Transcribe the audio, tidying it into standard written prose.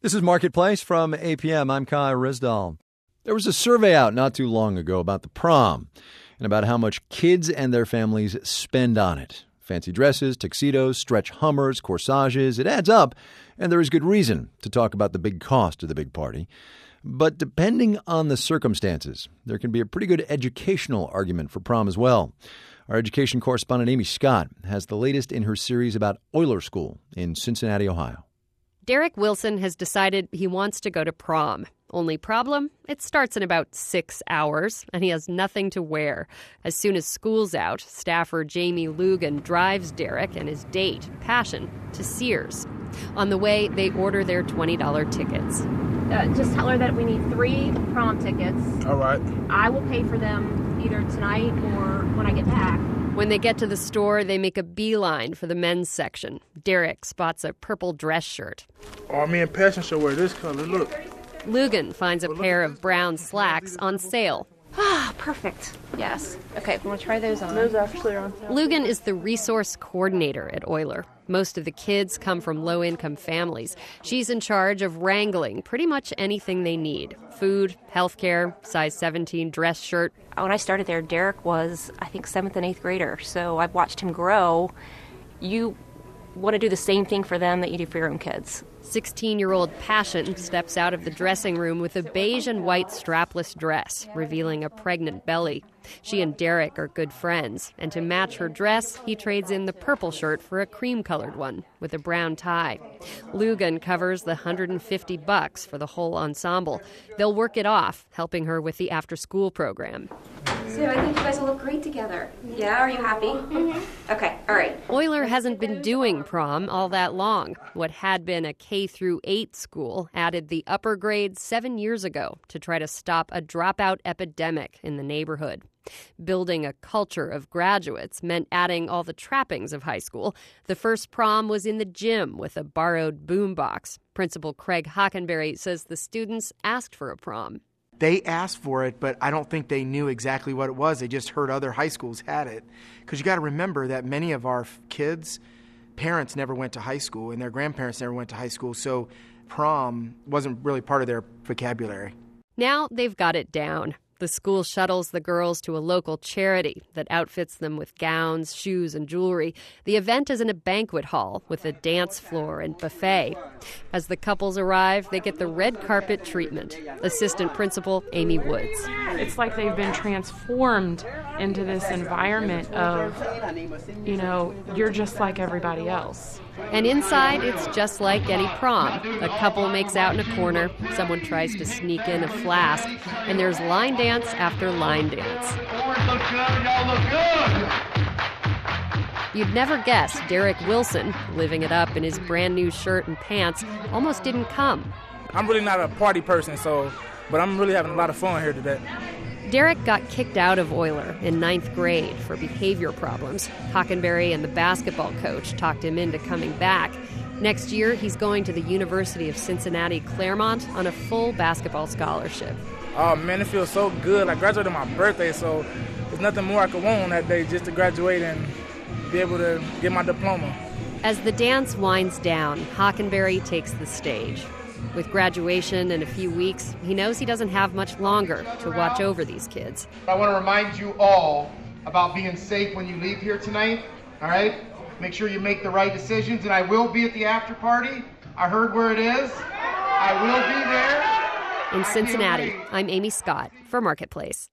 This is Marketplace from APM. I'm Kai Rizdal. There was a survey out not too long ago about the prom and about how much kids and their families spend on it. Fancy dresses, tuxedos, stretch Hummers, corsages. It adds up, and there is good reason to talk about the big cost of the big party. But depending on the circumstances, there can be a pretty good educational argument for prom as well. Our education correspondent Amy Scott has the latest in her series about Oyler School in Cincinnati, Ohio. Derek Wilson has decided he wants to go to prom. Only problem, it starts in about 6 hours, and he has nothing to wear. As soon as school's out, staffer Jamie Lugan drives Derek and his date, Passion, to Sears. On the way, they order their $20 tickets. Just tell her that we need 3 prom tickets. All right. I will pay for them either tonight or when I get back. When they get to the store, they make a beeline for the men's section. Derek spots a purple dress shirt. Oh, me and Passion should wear this color. Look. Lugan finds a pair of brown slacks on sale. Ah, perfect. Yes. Okay, I'm going to try those on. Those actually are on sale. Lugan is the resource coordinator at Oyler. Most of the kids come from low-income families. She's in charge of wrangling pretty much anything they need. Food, healthcare, size 17 dress shirt. When I started there, Derek was, I think, 7th and 8th grader. So I've watched him grow. You want to do the same thing for them that you do for your own kids. 16-year-old Passion steps out of the dressing room with a beige and white strapless dress, revealing a pregnant belly. She and Derek are good friends, and to match her dress, he trades in the purple shirt for a cream-colored one with a brown tie. Lugan covers the $150 for the whole ensemble. They'll work it off, helping her with the after-school program. So I think you guys will look great together. Yeah, are you happy? Mm-hmm. Okay, all right. Oyler hasn't been doing prom all that long. What had been a K-8 school added the upper grades 7 years ago to try to stop a dropout epidemic in the neighborhood. Building a culture of graduates meant adding all the trappings of high school. The first prom was in the gym with a borrowed boombox. Principal Craig Hockenberry says the students asked for a prom. They asked for it, but I don't think they knew exactly what it was. They just heard other high schools had it. Because you got to remember that many of our kids' parents never went to high school, and their grandparents never went to high school, so prom wasn't really part of their vocabulary. Now they've got it down. The school shuttles the girls to a local charity that outfits them with gowns, shoes, and jewelry. The event is in a banquet hall with a dance floor and buffet. As the couples arrive, they get the red carpet treatment. Assistant Principal Amy Woods. It's like they've been transformed into this environment of, you're just like everybody else. And inside, it's just like any prom. A couple makes out in a corner, someone tries to sneak in a flask, and there's line dance after line dance. You'd never guess Derek Wilson, living it up in his brand new shirt and pants, almost didn't come. I'm really not a party person, but I'm really having a lot of fun here today. Derek got kicked out of Oyler in 9th grade for behavior problems. Hockenberry and the basketball coach talked him into coming back. Next year, he's going to the University of Cincinnati Claremont on a full basketball scholarship. Oh, man, it feels so good. I graduated on my birthday, so there's nothing more I could want on that day just to graduate and be able to get my diploma. As the dance winds down, Hockenberry takes the stage. With graduation in a few weeks, he knows he doesn't have much longer to watch over these kids. I want to remind you all about being safe when you leave here tonight, all right? Make sure you make the right decisions, and I will be at the after party. I heard where it is. I will be there. In Cincinnati, I'm Amy Scott for Marketplace.